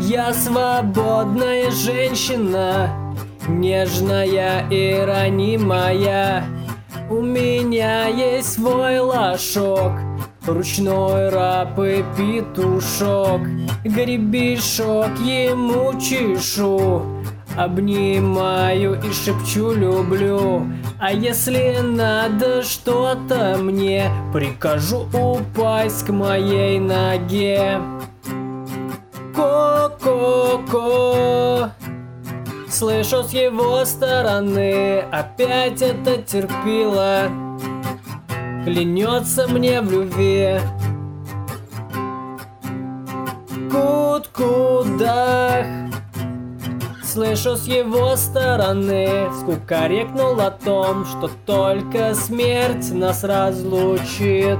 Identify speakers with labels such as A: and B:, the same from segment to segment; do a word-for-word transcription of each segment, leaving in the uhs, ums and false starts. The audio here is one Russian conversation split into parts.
A: Я свободная женщина, нежная и ранимая. У меня есть свой лошок, ручной раб и петушок. Гребешок ему чешу, обнимаю и шепчу люблю. А если надо что-то мне, прикажу упасть к моей ноге. Ко-ко-ко, слышу с его стороны, опять это терпило клянется мне в любви. Кут-кудах, слышу с его стороны, скукарекнул о том, что только смерть нас разлучит.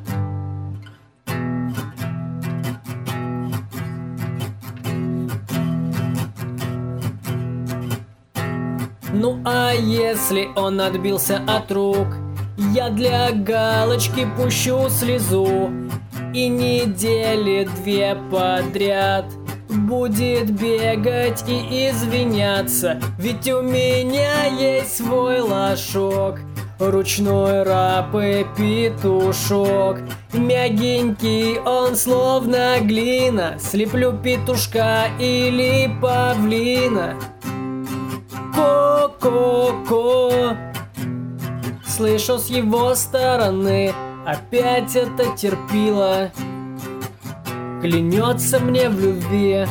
A: Ну а если он отбился от рук, я для галочки пущу слезу, и недели две подряд будет бегать и извиняться. Ведь у меня есть свой лошок, ручной раб и петушок. Мягенький он, словно глина, слеплю петушка или павлина. Ко-ко-ко, слышу с его стороны, опять это терпило клянется мне в любви.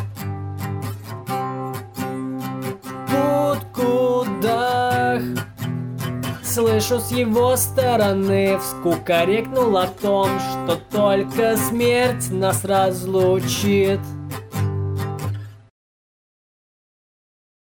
A: Кут-кудах, слышу с его стороны, вскукарекнул о том, что только смерть нас разлучит.